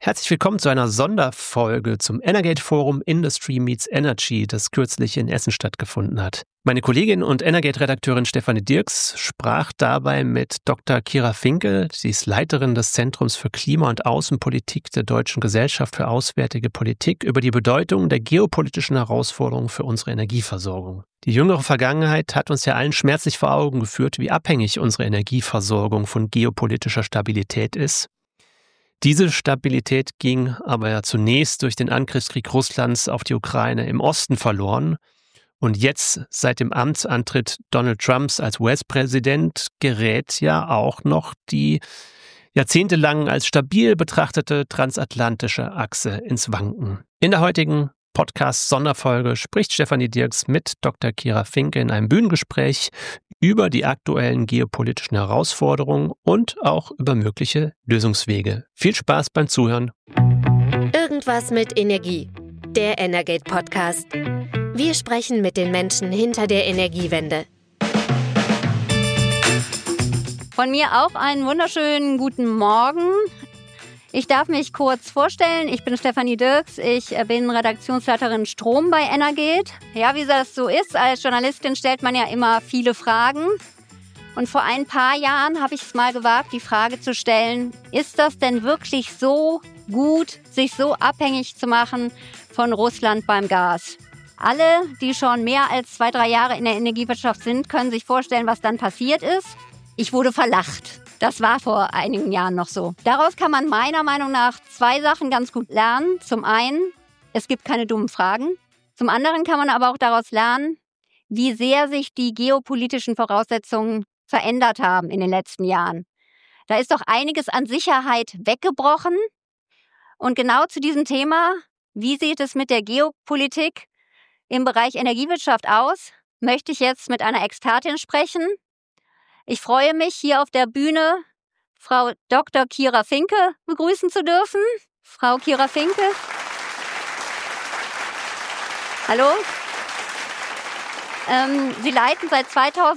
Herzlich willkommen zu einer Sonderfolge zum Energate Forum Industry Meets Energy, das kürzlich in Essen stattgefunden hat. Meine Kollegin und Energate-Redakteurin Stefanie Dirks sprach dabei mit Dr. Kira Finke. Sie ist Leiterin des Zentrums für Klima- und Außenpolitik der Deutschen Gesellschaft für Auswärtige Politik über die Bedeutung der geopolitischen Herausforderungen für unsere Energieversorgung. Die jüngere Vergangenheit hat uns ja allen schmerzlich vor Augen geführt, wie abhängig unsere Energieversorgung von geopolitischer Stabilität ist. Diese Stabilität ging aber ja zunächst durch den Angriffskrieg Russlands auf die Ukraine im Osten verloren. Und jetzt, seit dem Amtsantritt Donald Trumps als US-Präsident, gerät ja auch noch die jahrzehntelang als stabil betrachtete transatlantische Achse ins Wanken. In der heutigen Podcast-Sonderfolge spricht Stefanie Dirks mit Dr. Kira Finke in einem Bühnengespräch über die aktuellen geopolitischen Herausforderungen und auch über mögliche Lösungswege. Viel Spaß beim Zuhören. Irgendwas mit Energie. Der Energate Podcast. Wir sprechen mit den Menschen hinter der Energiewende. Von mir auch einen wunderschönen guten Morgen. Ich darf mich kurz vorstellen. Ich bin Stefanie Dirks. Ich bin Redaktionsleiterin Strom bei Energate. Ja, wie das so ist, als Journalistin stellt man ja immer viele Fragen. Und vor ein paar Jahren habe ich es mal gewagt, die Frage zu stellen, ist das denn wirklich so gut, sich so abhängig zu machen von Russland beim Gas? Alle, die schon mehr als 2-3 Jahre in der Energiewirtschaft sind, können sich vorstellen, was dann passiert ist. Ich wurde verlacht. Das war vor einigen Jahren noch so. Daraus kann man meiner Meinung nach 2 Sachen ganz gut lernen. Zum einen, es gibt keine dummen Fragen. Zum anderen kann man aber auch daraus lernen, wie sehr sich die geopolitischen Voraussetzungen verändert haben in den letzten Jahren. Da ist doch einiges an Sicherheit weggebrochen. Und genau zu diesem Thema, wie sieht es mit der Geopolitik im Bereich Energiewirtschaft aus, möchte ich jetzt mit einer Expertin sprechen. Ich freue mich, hier auf der Bühne Frau Dr. Kira Finke begrüßen zu dürfen. Frau Kira Finke. Hallo. Sie leiten seit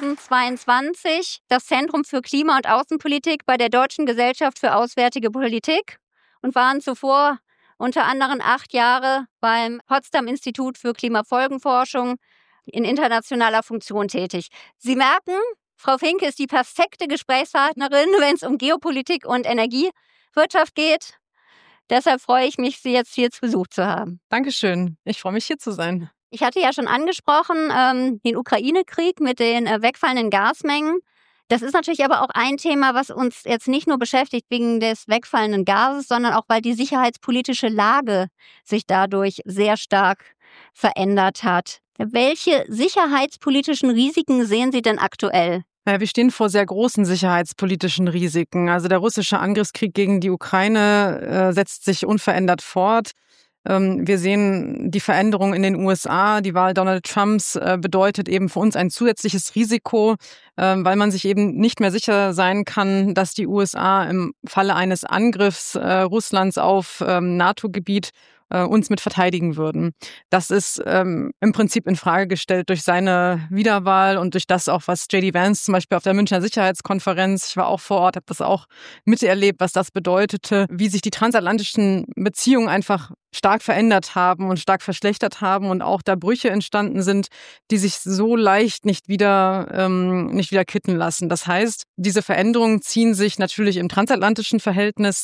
2022 das Zentrum für Klima- und Außenpolitik bei der Deutschen Gesellschaft für Auswärtige Politik und waren zuvor unter anderem 8 Jahre beim Potsdam Institut für Klimafolgenforschung in internationaler Funktion tätig. Sie merken, Frau Finke ist die perfekte Gesprächspartnerin, wenn es um Geopolitik und Energiewirtschaft geht. Deshalb freue ich mich, Sie jetzt hier zu Besuch zu haben. Dankeschön. Ich freue mich, hier zu sein. Ich hatte ja schon angesprochen, den Ukraine-Krieg mit den wegfallenden Gasmengen. Das ist natürlich aber auch ein Thema, was uns jetzt nicht nur beschäftigt wegen des wegfallenden Gases, sondern auch, weil die sicherheitspolitische Lage sich dadurch sehr stark verändert hat. Welche sicherheitspolitischen Risiken sehen Sie denn aktuell? Wir stehen vor sehr großen sicherheitspolitischen Risiken. Also der russische Angriffskrieg gegen die Ukraine setzt sich unverändert fort. Wir sehen die Veränderung in den USA. Die Wahl Donald Trumps bedeutet eben für uns ein zusätzliches Risiko, weil man sich eben nicht mehr sicher sein kann, dass die USA im Falle eines Angriffs Russlands auf NATO-Gebiet uns mit verteidigen würden. Das ist im Prinzip in Frage gestellt durch seine Wiederwahl und durch das auch, was J.D. Vance zum Beispiel auf der Münchner Sicherheitskonferenz, ich war auch vor Ort, habe das auch miterlebt, was das bedeutete, wie sich die transatlantischen Beziehungen einfach stark verändert haben und stark verschlechtert haben und auch da Brüche entstanden sind, die sich so leicht nicht wieder kitten lassen. Das heißt, diese Veränderungen ziehen sich natürlich im transatlantischen Verhältnis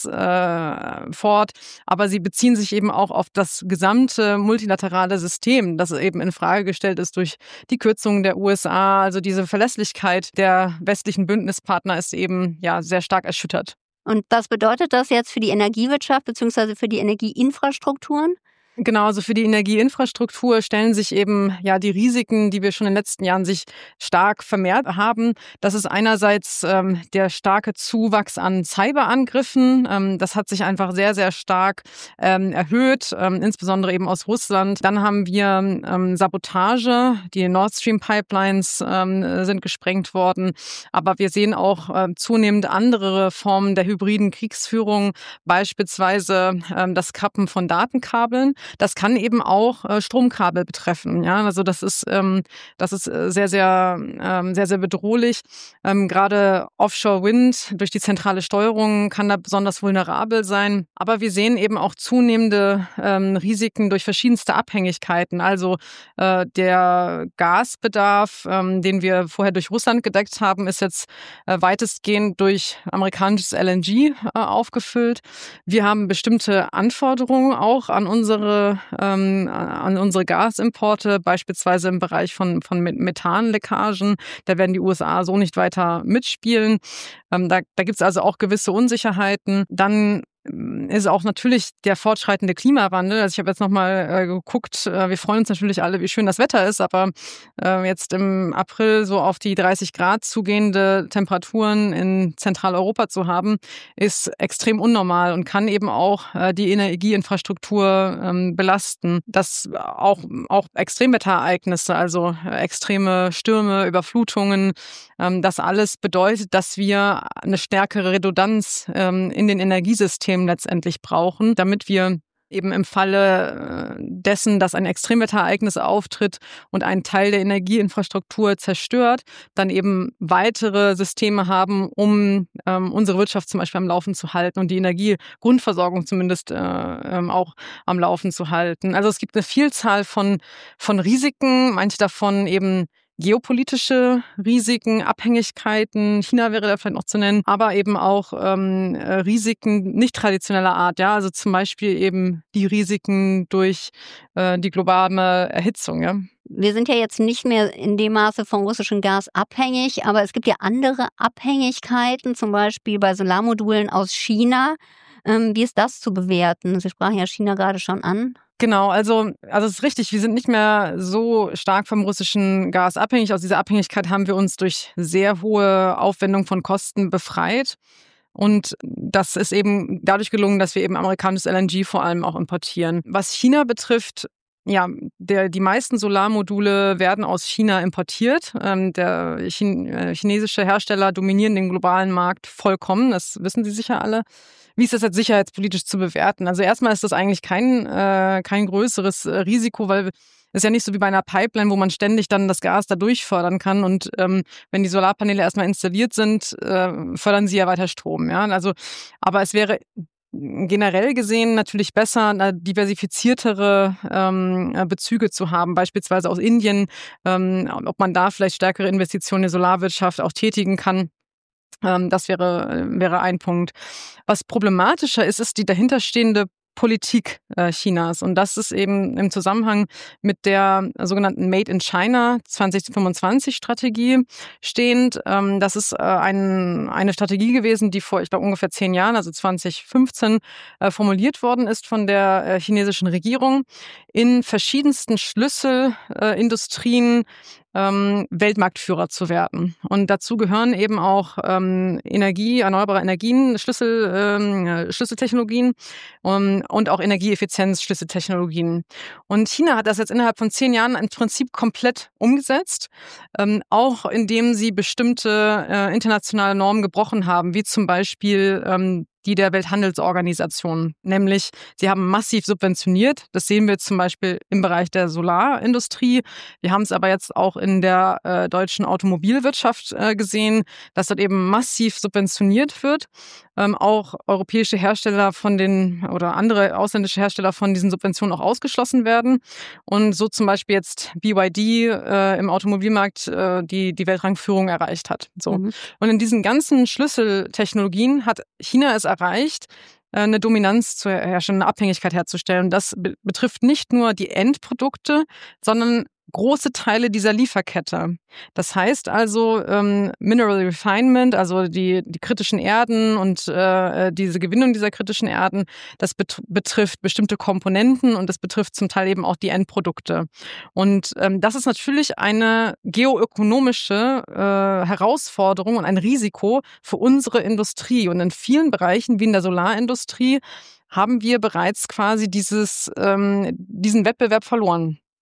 fort, aber sie beziehen sich eben auch auf das gesamte multilaterale System, das eben in Frage gestellt ist durch die Kürzungen der USA. Also diese Verlässlichkeit der westlichen Bündnispartner ist eben sehr stark erschüttert. Und was bedeutet das jetzt für die Energiewirtschaft bzw. für die Energieinfrastrukturen? Genau, also für die Energieinfrastruktur stellen sich eben die Risiken, die wir schon in den letzten Jahren sich stark vermehrt haben. Das ist einerseits der starke Zuwachs an Cyberangriffen. Das hat sich einfach sehr, sehr stark erhöht, insbesondere eben aus Russland. Dann haben wir Sabotage. Die Nord Stream Pipelines sind gesprengt worden. Aber wir sehen auch zunehmend andere Formen der hybriden Kriegsführung, beispielsweise das Kappen von Datenkabeln. Das kann eben auch Stromkabel betreffen. Ja, also das ist sehr, sehr bedrohlich. Gerade Offshore-Wind durch die zentrale Steuerung kann da besonders vulnerabel sein. Aber wir sehen eben auch zunehmende Risiken durch verschiedenste Abhängigkeiten. Also der Gasbedarf, den wir vorher durch Russland gedeckt haben, ist jetzt weitestgehend durch amerikanisches LNG aufgefüllt. Wir haben bestimmte Anforderungen auch an unsere Gasimporte, beispielsweise im Bereich von Methanleckagen. Da werden die USA so nicht weiter mitspielen. Da gibt es also auch gewisse Unsicherheiten. Dann ist auch natürlich der fortschreitende Klimawandel. Also ich habe jetzt nochmal geguckt, wir freuen uns natürlich alle, wie schön das Wetter ist, aber jetzt im April so auf die 30 Grad zugehende Temperaturen in Zentraleuropa zu haben, ist extrem unnormal und kann eben auch die Energieinfrastruktur belasten. Das auch Extremwetterereignisse, also extreme Stürme, Überflutungen, das alles bedeutet, dass wir eine stärkere Redundanz in den Energiesystemen letztendlich brauchen, damit wir eben im Falle dessen, dass ein Extremwetterereignis auftritt und einen Teil der Energieinfrastruktur zerstört, dann eben weitere Systeme haben, um unsere Wirtschaft zum Beispiel am Laufen zu halten und die Energiegrundversorgung zumindest auch am Laufen zu halten. Also es gibt eine Vielzahl von Risiken, manche davon eben geopolitische Risiken, Abhängigkeiten, China wäre da vielleicht noch zu nennen, aber eben auch Risiken nicht traditioneller Art, ja, also zum Beispiel eben die Risiken durch die globale Erhitzung, ja. Wir sind ja jetzt nicht mehr in dem Maße vom russischen Gas abhängig, aber es gibt ja andere Abhängigkeiten, zum Beispiel bei Solarmodulen aus China. Wie ist das zu bewerten? Sie sprachen ja China gerade schon an. Genau, also es ist richtig, wir sind nicht mehr so stark vom russischen Gas abhängig. Aus dieser Abhängigkeit haben wir uns durch sehr hohe Aufwendung von Kosten befreit. Und das ist eben dadurch gelungen, dass wir eben amerikanisches LNG vor allem auch importieren. Was China betrifft, ja, die meisten Solarmodule werden aus China importiert. Der chinesische Hersteller dominieren den globalen Markt vollkommen, das wissen Sie sicher alle. Wie ist das jetzt sicherheitspolitisch zu bewerten? Also erstmal ist das eigentlich kein größeres Risiko, weil es ist ja nicht so wie bei einer Pipeline, wo man ständig dann das Gas da durchfördern kann. Und wenn die Solarpaneele erstmal installiert sind, fördern sie ja weiter Strom. Ja? Also, aber es wäre generell gesehen natürlich besser, diversifiziertere Bezüge zu haben, beispielsweise aus Indien, ob man da vielleicht stärkere Investitionen in die Solarwirtschaft auch tätigen kann. Das wäre ein Punkt. Was problematischer ist, ist die dahinterstehende Politik Chinas. Und das ist eben im Zusammenhang mit der sogenannten Made in China 2025-Strategie stehend. Das ist eine Strategie gewesen, die vor, ich glaube, ungefähr 10 Jahren, also 2015, formuliert worden ist von der chinesischen Regierung, in verschiedensten Schlüsselindustrien Weltmarktführer zu werden. Und dazu gehören eben auch erneuerbare Energien, Schlüsseltechnologien und auch Energieeffizienz, Schlüsseltechnologien. Und China hat das jetzt innerhalb von 10 Jahren im Prinzip komplett umgesetzt, auch indem sie bestimmte internationale Normen gebrochen haben, wie zum Beispiel die der Welthandelsorganisation. Nämlich, sie haben massiv subventioniert. Das sehen wir zum Beispiel im Bereich der Solarindustrie. Wir haben es aber jetzt auch in der deutschen Automobilwirtschaft gesehen, dass dort eben massiv subventioniert wird. Auch europäische Hersteller oder andere ausländische Hersteller von diesen Subventionen auch ausgeschlossen werden. Und so zum Beispiel jetzt BYD im Automobilmarkt die Weltrangführung erreicht hat. So. Und in diesen ganzen Schlüsseltechnologien hat China es erreicht, eine Dominanz zu herstellen, eine Abhängigkeit herzustellen. Das betrifft nicht nur die Endprodukte, sondern große Teile dieser Lieferkette. Das heißt also Mineral Refinement, also die kritischen Erden und diese Gewinnung dieser kritischen Erden, das betrifft bestimmte Komponenten und das betrifft zum Teil eben auch die Endprodukte. Und das ist natürlich eine geoökonomische Herausforderung und ein Risiko für unsere Industrie. Und in vielen Bereichen, wie in der Solarindustrie, haben wir bereits quasi diesen Wettbewerb verloren.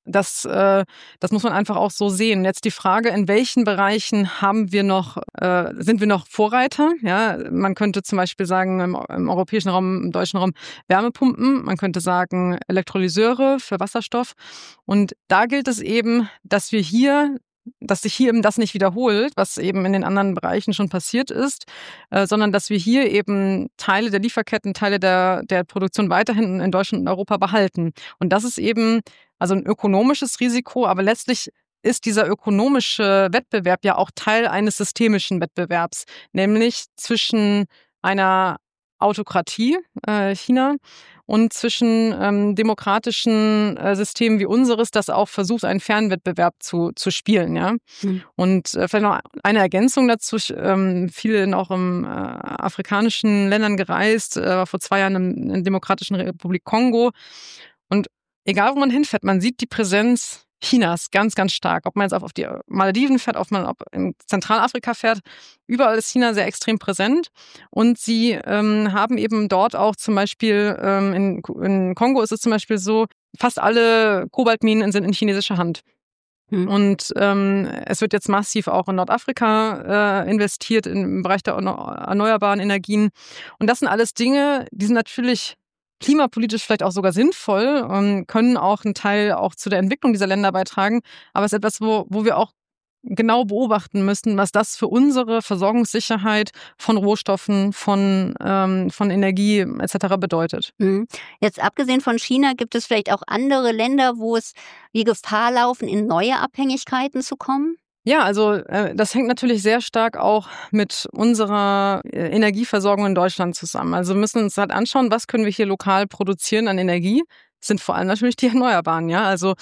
Das muss man einfach auch so sehen. Jetzt die Frage, in welchen Bereichen sind wir noch Vorreiter? Ja, man könnte zum Beispiel sagen, im europäischen Raum, im deutschen Raum Wärmepumpen. Man könnte sagen Elektrolyseure für Wasserstoff. Und da gilt es eben, dass sich hier eben das nicht wiederholt, was eben in den anderen Bereichen schon passiert ist, sondern dass wir hier eben Teile der Lieferketten, Teile der Produktion weiterhin in Deutschland und Europa behalten. Und das ist eben also ein ökonomisches Risiko, aber letztlich ist dieser ökonomische Wettbewerb ja auch Teil eines systemischen Wettbewerbs, nämlich zwischen einer Autokratie, China, und zwischen demokratischen Systemen wie unseres, das auch versucht, einen Fernwettbewerb zu spielen. Ja? Mhm. Und vielleicht noch eine Ergänzung dazu. Viele sind auch in afrikanischen Ländern gereist, war vor 2 Jahren in der Demokratischen Republik Kongo. Und egal, wo man hinfährt, man sieht die Präsenz Chinas ganz, ganz stark. Ob man jetzt auf die Malediven fährt, ob in Zentralafrika fährt, überall ist China sehr extrem präsent. Und sie haben eben dort auch zum Beispiel, in Kongo ist es zum Beispiel so, fast alle Kobaltminen sind in chinesischer Hand. Und es wird jetzt massiv auch in Nordafrika investiert im Bereich der erneuerbaren Energien. Und das sind alles Dinge, die sind natürlich klimapolitisch vielleicht auch sogar sinnvoll, können auch einen Teil auch zu der Entwicklung dieser Länder beitragen. Aber es ist etwas, wo wir auch genau beobachten müssen, was das für unsere Versorgungssicherheit von Rohstoffen, von Energie etc. bedeutet. Jetzt abgesehen von China, gibt es vielleicht auch andere Länder, wo es die Gefahr laufen, in neue Abhängigkeiten zu kommen? Ja, also das hängt natürlich sehr stark auch mit unserer Energieversorgung in Deutschland zusammen. Also wir müssen uns halt anschauen, was können wir hier lokal produzieren an Energie. Das sind vor allem natürlich die Erneuerbaren, ja. Also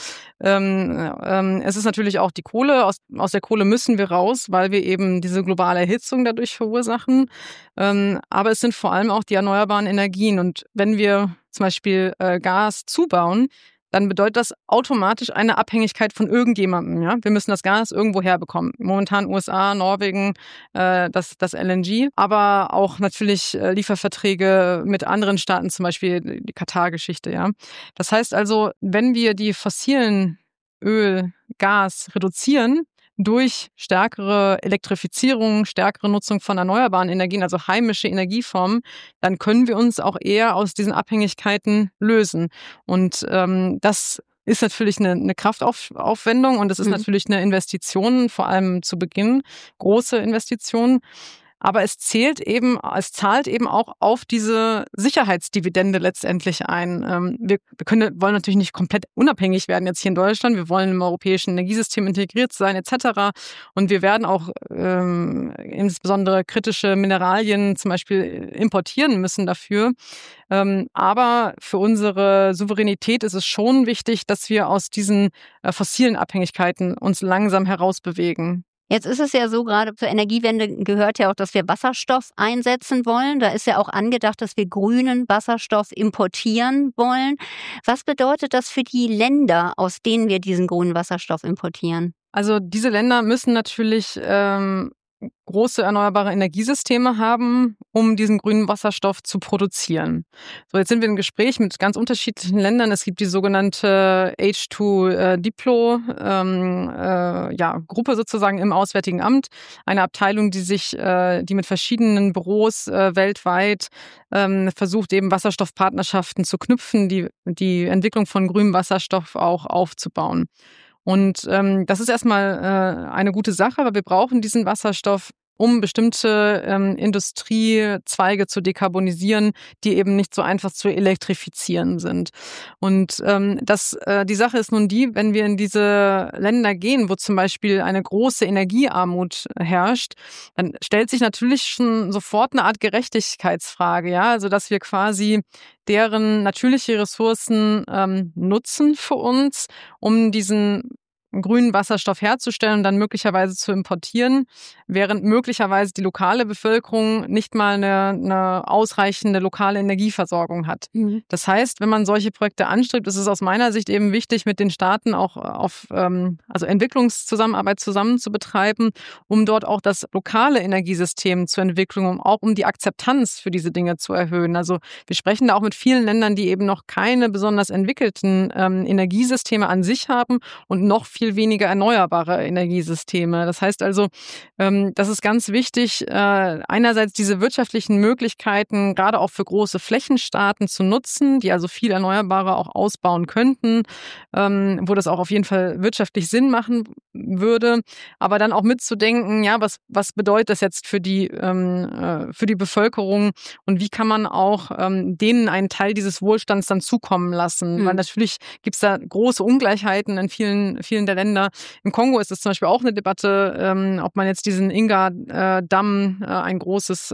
es ist natürlich auch die Kohle. Aus der Kohle müssen wir raus, weil wir eben diese globale Erhitzung dadurch verursachen. Aber es sind vor allem auch die erneuerbaren Energien. Und wenn wir zum Beispiel Gas zubauen, dann bedeutet das automatisch eine Abhängigkeit von irgendjemandem. Ja? Wir müssen das Gas irgendwo herbekommen. Momentan USA, Norwegen, das LNG, aber auch natürlich Lieferverträge mit anderen Staaten, zum Beispiel die Katar-Geschichte. Ja? Das heißt also, wenn wir die fossilen Öl, Gas reduzieren, durch stärkere Elektrifizierung, stärkere Nutzung von erneuerbaren Energien, also heimische Energieformen, dann können wir uns auch eher aus diesen Abhängigkeiten lösen. Und das ist natürlich eine Kraftaufwendung und es ist natürlich eine Investition, vor allem zu Beginn, große Investitionen. Aber es zahlt eben auch auf diese Sicherheitsdividende letztendlich ein. Wir wollen natürlich nicht komplett unabhängig werden jetzt hier in Deutschland. Wir wollen im europäischen Energiesystem integriert sein etc. Und wir werden auch insbesondere kritische Mineralien zum Beispiel importieren müssen dafür. Aber für unsere Souveränität ist es schon wichtig, dass wir aus diesen fossilen Abhängigkeiten uns langsam herausbewegen. Jetzt ist es ja so, gerade zur Energiewende gehört ja auch, dass wir Wasserstoff einsetzen wollen. Da ist ja auch angedacht, dass wir grünen Wasserstoff importieren wollen. Was bedeutet das für die Länder, aus denen wir diesen grünen Wasserstoff importieren? Also diese Länder müssen natürlich große erneuerbare Energiesysteme haben, um diesen grünen Wasserstoff zu produzieren. So, jetzt sind wir im Gespräch mit ganz unterschiedlichen Ländern. Es gibt die sogenannte H2Diplo Gruppe sozusagen im Auswärtigen Amt, eine Abteilung, die mit verschiedenen Büros weltweit versucht, eben Wasserstoffpartnerschaften zu knüpfen, die Entwicklung von grünem Wasserstoff auch aufzubauen. Und das ist erstmal eine gute Sache, aber wir brauchen diesen Wasserstoff, um bestimmte Industriezweige zu dekarbonisieren, die eben nicht so einfach zu elektrifizieren sind. Und die Sache ist nun die, wenn wir in diese Länder gehen, wo zum Beispiel eine große Energiearmut herrscht, dann stellt sich natürlich schon sofort eine Art Gerechtigkeitsfrage, ja, also dass wir quasi deren natürliche Ressourcen nutzen für uns, um diesen grünen Wasserstoff herzustellen und dann möglicherweise zu importieren, während möglicherweise die lokale Bevölkerung nicht mal eine ausreichende lokale Energieversorgung hat. Mhm. Das heißt, wenn man solche Projekte anstrebt, ist es aus meiner Sicht eben wichtig, mit den Staaten auch auf also Entwicklungszusammenarbeit zusammen zu betreiben, um dort auch das lokale Energiesystem zu entwickeln, um die Akzeptanz für diese Dinge zu erhöhen. Also wir sprechen da auch mit vielen Ländern, die eben noch keine besonders entwickelten Energiesysteme an sich haben und noch viel weniger erneuerbare Energiesysteme. Das heißt also, das ist ganz wichtig, einerseits diese wirtschaftlichen Möglichkeiten gerade auch für große Flächenstaaten zu nutzen, die also viel Erneuerbare auch ausbauen könnten, wo das auch auf jeden Fall wirtschaftlich Sinn machen würde, aber dann auch mitzudenken, ja, was bedeutet das jetzt für die Bevölkerung und wie kann man auch denen einen Teil dieses Wohlstands dann zukommen lassen? Weil natürlich gibt es da große Ungleichheiten in vielen der Länder. Im Kongo ist es zum Beispiel auch eine Debatte, ob man jetzt diesen Inga-Damm, ein großes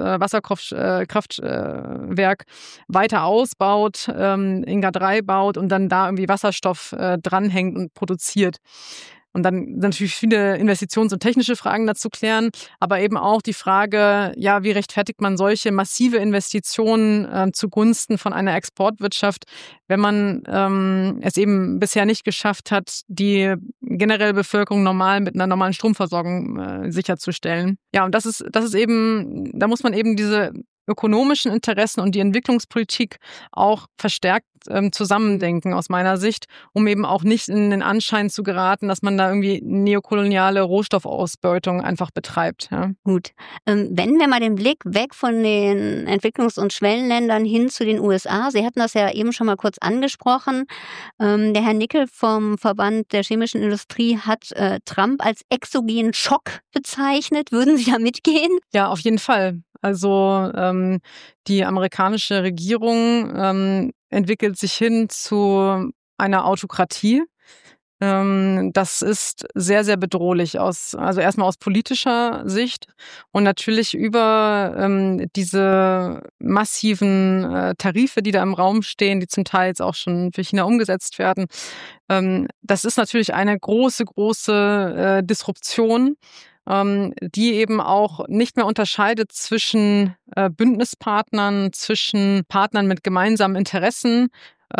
Wasserkraftwerk, weiter ausbaut, Inga 3 baut und dann da irgendwie Wasserstoff dranhängt und produziert. Und dann natürlich viele Investitions- und technische Fragen dazu klären, aber eben auch die Frage, ja, wie rechtfertigt man solche massive Investitionen zugunsten von einer Exportwirtschaft, wenn man es eben bisher nicht geschafft hat, die generelle Bevölkerung mit einer normalen Stromversorgung sicherzustellen. Ja, und das ist eben, da muss man eben diese ökonomischen Interessen und die Entwicklungspolitik auch verstärkt zusammendenken aus meiner Sicht, um eben auch nicht in den Anschein zu geraten, dass man da irgendwie neokoloniale Rohstoffausbeutung einfach betreibt. Ja. Gut. Wenden wir mal den Blick weg von den Entwicklungs- und Schwellenländern hin zu den USA. Sie hatten das ja eben schon mal kurz angesprochen. Der Herr Nickel vom Verband der chemischen Industrie hat Trump als exogenen Schock bezeichnet. Würden Sie da mitgehen? Ja, auf jeden Fall. Also die amerikanische Regierung entwickelt sich hin zu einer Autokratie. Das ist sehr, sehr bedrohlich also erstmal aus politischer Sicht und natürlich über diese massiven Tarife, die da im Raum stehen, die zum Teil jetzt auch schon für China umgesetzt werden. Das ist natürlich eine große, große Disruption, die eben auch nicht mehr unterscheidet zwischen Bündnispartnern, zwischen Partnern mit gemeinsamen Interessen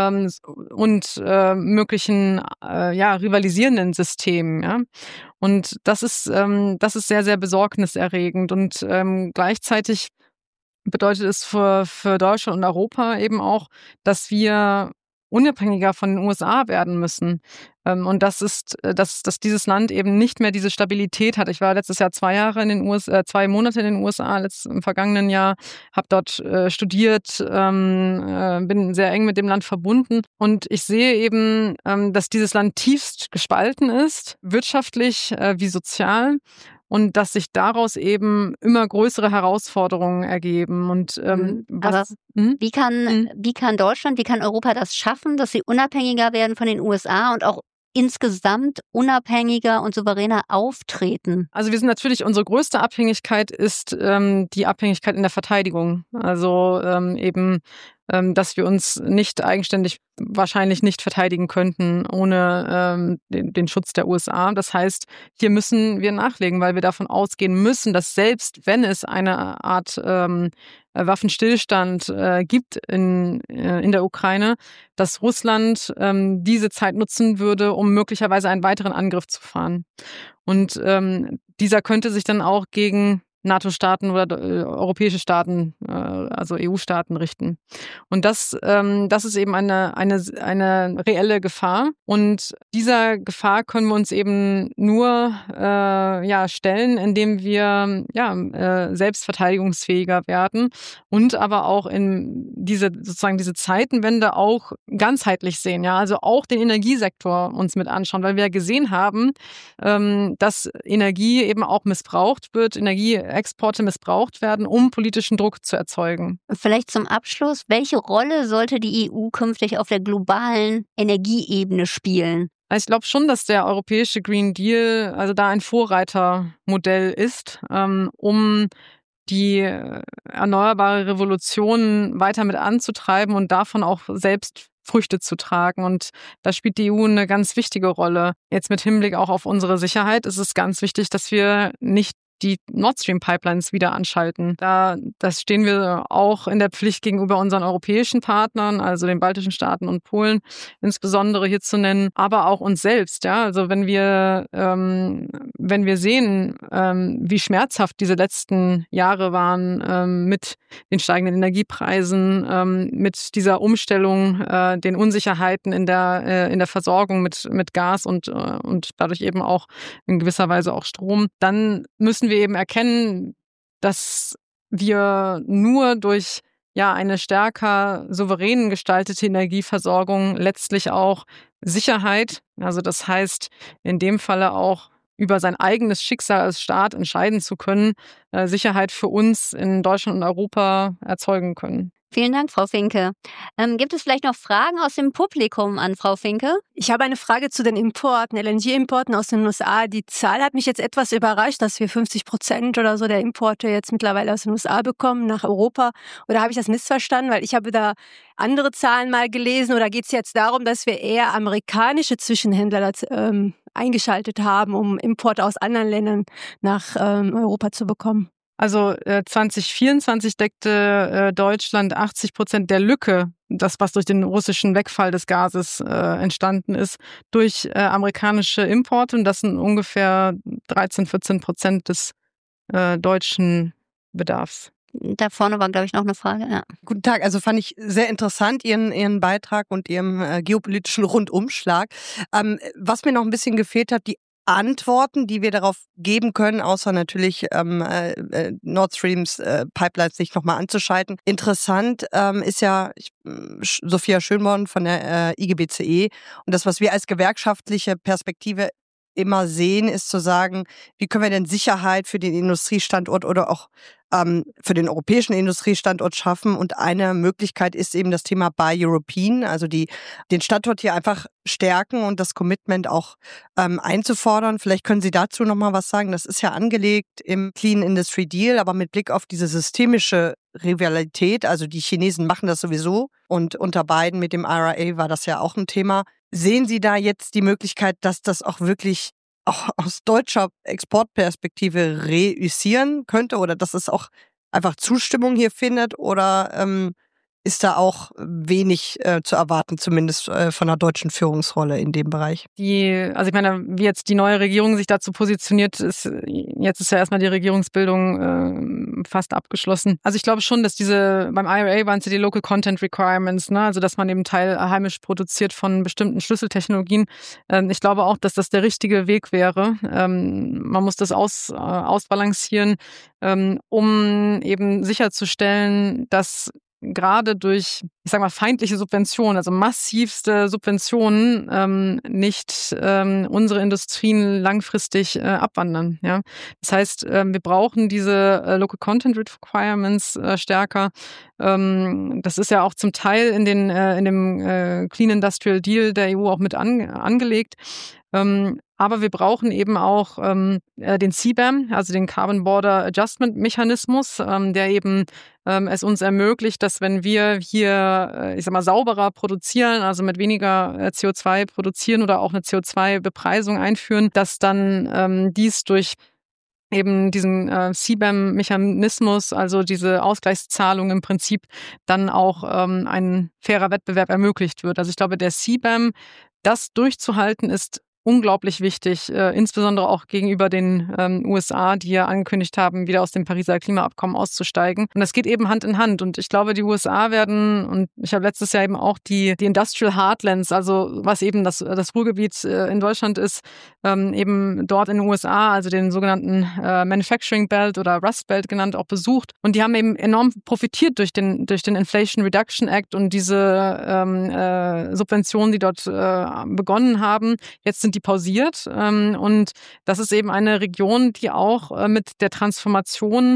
und möglichen rivalisierenden Systemen. Ja? Und das ist sehr, sehr besorgniserregend und gleichzeitig bedeutet es für Deutschland und Europa eben auch, dass wir unabhängiger von den USA werden müssen. Und das ist, dass dieses Land eben nicht mehr diese Stabilität hat. Ich war letztes Jahr 2 Monate in den USA, im vergangenen Jahr, habe dort studiert, bin sehr eng mit dem Land verbunden. Und ich sehe eben, dass dieses Land tiefst gespalten ist, wirtschaftlich wie sozial. Und dass sich daraus eben immer größere Herausforderungen ergeben. Und wie kann Deutschland, wie kann Europa das schaffen, dass sie unabhängiger werden von den USA und auch insgesamt unabhängiger und souveräner auftreten? Also unsere größte Abhängigkeit ist die Abhängigkeit in der Verteidigung. Also dass wir uns nicht eigenständig wahrscheinlich nicht verteidigen könnten ohne den Schutz der USA. Das heißt, hier müssen wir nachlegen, weil wir davon ausgehen müssen, dass selbst wenn es eine Art Waffenstillstand gibt in der Ukraine, dass Russland diese Zeit nutzen würde, um möglicherweise einen weiteren Angriff zu fahren. Und dieser könnte sich dann auch gegen NATO-Staaten oder europäische Staaten, also EU-Staaten richten. Und das ist eben eine reelle Gefahr. Und dieser Gefahr können wir uns eben nur stellen, indem wir selbst verteidigungsfähiger werden und aber auch in diese Zeitenwende auch ganzheitlich sehen. Ja, also auch den Energiesektor uns mit anschauen, weil wir ja gesehen haben, dass Energie eben auch missbraucht wird, Energieexporte missbraucht werden, um politischen Druck zu erzeugen. Vielleicht zum Abschluss, welche Rolle sollte die EU künftig auf der globalen Energieebene spielen? Also ich glaube schon, dass der europäische Green Deal also da ein Vorreitermodell ist, um die erneuerbare Revolution weiter mit anzutreiben und davon auch selbst Früchte zu tragen. Und da spielt die EU eine ganz wichtige Rolle. Jetzt mit Hinblick auch auf unsere Sicherheit ist es ganz wichtig, dass wir nicht die Nord Stream Pipelines wieder anschalten. Das stehen wir auch in der Pflicht gegenüber unseren europäischen Partnern, also den baltischen Staaten und Polen insbesondere hier zu nennen, aber auch uns selbst. Ja, also wenn wir sehen, wie schmerzhaft diese letzten Jahre waren mit den steigenden Energiepreisen, mit dieser Umstellung, den Unsicherheiten in der Versorgung mit Gas und dadurch eben auch in gewisser Weise auch Strom, dann müssen wir eben erkennen, dass wir nur durch eine stärker souverän gestaltete Energieversorgung letztlich auch Sicherheit, also das heißt in dem Falle auch über sein eigenes Schicksal als Staat entscheiden zu können, Sicherheit für uns in Deutschland und Europa erzeugen können. Vielen Dank, Frau Finke. Gibt es vielleicht noch Fragen aus dem Publikum an Frau Finke? Ich habe eine Frage zu den Importen, LNG-Importen aus den USA. Die Zahl hat mich jetzt etwas überrascht, dass wir 50% oder so der Importe jetzt mittlerweile aus den USA bekommen nach Europa. Oder habe ich das missverstanden? Weil ich habe da andere Zahlen mal gelesen. Oder geht es jetzt darum, dass wir eher amerikanische Zwischenhändler eingeschaltet haben, um Importe aus anderen Ländern nach Europa zu bekommen? Also 2024 deckte Deutschland 80% der Lücke, das was durch den russischen Wegfall des Gases entstanden ist, durch amerikanische Importe. Und das sind ungefähr 13-14% des deutschen Bedarfs. Da vorne war, glaube ich, noch eine Frage. Ja. Guten Tag, also fand ich sehr interessant, Ihren Beitrag und Ihren geopolitischen Rundumschlag. Was mir noch ein bisschen gefehlt hat, die Antworten, die wir darauf geben können, außer natürlich Nord Streams Pipelines nicht nochmal anzuschalten. Interessant ist ja Sophia Schönborn von der IGBCE und das, was wir als gewerkschaftliche Perspektive immer sehen, ist zu sagen, wie können wir denn Sicherheit für den Industriestandort oder auch für den europäischen Industriestandort schaffen. Und eine Möglichkeit ist eben das Thema Buy European, also den Standort hier einfach stärken und das Commitment auch einzufordern. Vielleicht können Sie dazu nochmal was sagen. Das ist ja angelegt im Clean Industry Deal, aber mit Blick auf diese systemische Rivalität, also die Chinesen machen das sowieso und unter Biden mit dem IRA war das ja auch ein Thema. Sehen Sie da jetzt die Möglichkeit, dass das auch wirklich auch aus deutscher Exportperspektive reüssieren könnte oder dass es auch einfach Zustimmung hier findet oder ist da auch wenig zu erwarten, zumindest von der deutschen Führungsrolle in dem Bereich? Also ich meine, wie jetzt die neue Regierung sich dazu positioniert, jetzt ist ja erstmal die Regierungsbildung fast abgeschlossen. Also ich glaube schon, dass beim IRA waren es ja die Local Content Requirements, ne? Also dass man eben Teil heimisch produziert von bestimmten Schlüsseltechnologien. Ich glaube auch, dass das der richtige Weg wäre. Man muss das ausbalancieren, um eben sicherzustellen, dass gerade durch, ich sag mal, feindliche Subventionen, also massivste Subventionen, nicht unsere Industrien langfristig abwandern. Ja? Das heißt, wir brauchen diese Local Content Requirements stärker. Das ist ja auch zum Teil in dem Clean Industrial Deal der EU auch mit angelegt. Aber wir brauchen eben auch den CBAM, also den Carbon Border Adjustment Mechanismus, der eben es uns ermöglicht, dass wenn wir hier, ich sag mal, sauberer produzieren, also mit weniger CO2 produzieren oder auch eine CO2-Bepreisung einführen, dass dann dies durch eben diesen CBAM-Mechanismus, also diese Ausgleichszahlung im Prinzip, dann auch ein fairer Wettbewerb ermöglicht wird. Also ich glaube, der CBAM, das durchzuhalten, ist unglaublich wichtig, insbesondere auch gegenüber den USA, die ja angekündigt haben, wieder aus dem Pariser Klimaabkommen auszusteigen. Und das geht eben Hand in Hand. Und ich glaube, die USA werden, und ich habe letztes Jahr eben auch die Industrial Heartlands, also was eben das Ruhrgebiet in Deutschland ist, eben dort in den USA, also den sogenannten Manufacturing Belt oder Rust Belt genannt, auch besucht. Und die haben eben enorm profitiert durch den Inflation Reduction Act und diese Subventionen, die dort begonnen haben. Jetzt sind die pausiert und das ist eben eine Region, die auch mit der Transformation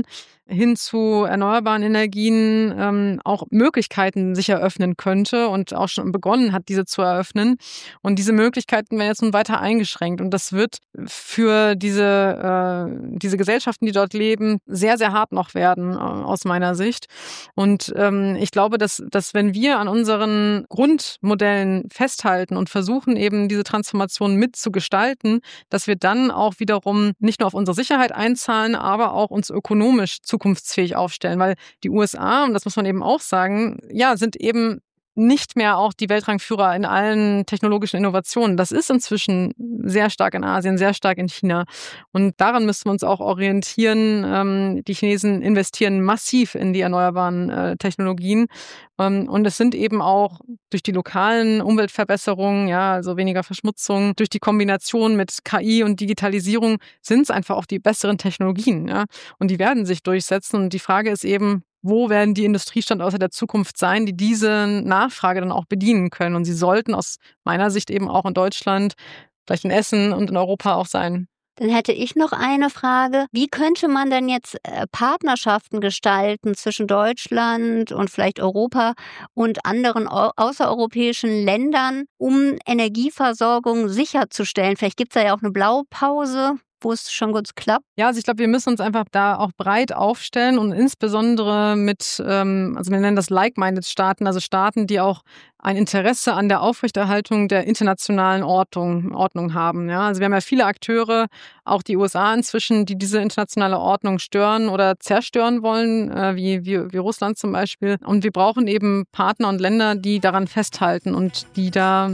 hin zu erneuerbaren Energien auch Möglichkeiten sich eröffnen könnte und auch schon begonnen hat, diese zu eröffnen. Und diese Möglichkeiten werden jetzt nun weiter eingeschränkt. Und das wird für diese Gesellschaften, die dort leben, sehr, sehr hart noch werden, aus meiner Sicht. Und ich glaube, dass wenn wir an unseren Grundmodellen festhalten und versuchen, eben diese Transformation mitzugestalten, dass wir dann auch wiederum nicht nur auf unsere Sicherheit einzahlen, aber auch uns ökonomisch zukunftsfähig aufstellen. Weil die USA, und das muss man eben auch sagen, ja, sind eben nicht mehr auch die Weltrangführer in allen technologischen Innovationen. Das ist inzwischen sehr stark in Asien, sehr stark in China. Und daran müssen wir uns auch orientieren. Die Chinesen investieren massiv in die erneuerbaren Technologien. Und es sind eben auch durch die lokalen Umweltverbesserungen, ja, also weniger Verschmutzung, durch die Kombination mit KI und Digitalisierung sind es einfach auch die besseren Technologien. Ja? Und die werden sich durchsetzen. Und die Frage ist eben, wo werden die Industriestandorte der Zukunft sein, die diese Nachfrage dann auch bedienen können? Und sie sollten aus meiner Sicht eben auch in Deutschland, vielleicht in Essen und in Europa auch sein. Dann hätte ich noch eine Frage. Wie könnte man denn jetzt Partnerschaften gestalten zwischen Deutschland und vielleicht Europa und anderen außereuropäischen Ländern, um Energieversorgung sicherzustellen? Vielleicht gibt es da ja auch eine Blaupause, wo es schon gut klappt? Ja, also ich glaube, wir müssen uns einfach da auch breit aufstellen und insbesondere mit, also wir nennen das Like-Minded-Staaten, also Staaten, die auch ein Interesse an der Aufrechterhaltung der internationalen Ordnung haben. Ja, also wir haben ja viele Akteure, auch die USA inzwischen, die diese internationale Ordnung stören oder zerstören wollen, wie Russland zum Beispiel. Und wir brauchen eben Partner und Länder, die daran festhalten und die da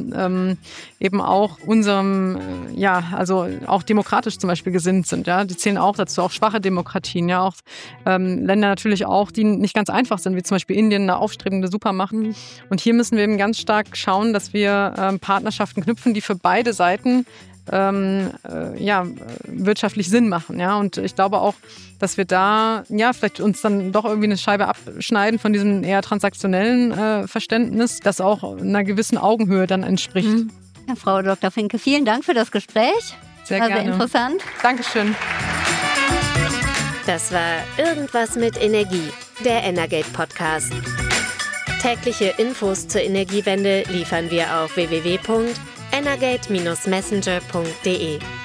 eben auch unserem, also auch demokratisch zum Beispiel gesinnt sind. Ja, die zählen auch dazu, auch schwache Demokratien, ja, auch Länder natürlich auch, die nicht ganz einfach sind, wie zum Beispiel Indien, eine aufstrebende Supermacht. Und hier müssen wir eben ganz stark schauen, dass wir Partnerschaften knüpfen, die für beide Seiten wirtschaftlich Sinn machen. Ja? Und ich glaube auch, dass wir da vielleicht uns dann doch irgendwie eine Scheibe abschneiden von diesem eher transaktionellen Verständnis, das auch einer gewissen Augenhöhe dann entspricht. Ja, Frau Dr. Finke, vielen Dank für das Gespräch. Sehr gerne. War sehr interessant. Dankeschön. Das war Irgendwas mit Energie, der Energate-Podcast. Tägliche Infos zur Energiewende liefern wir auf www.energate-messenger.de.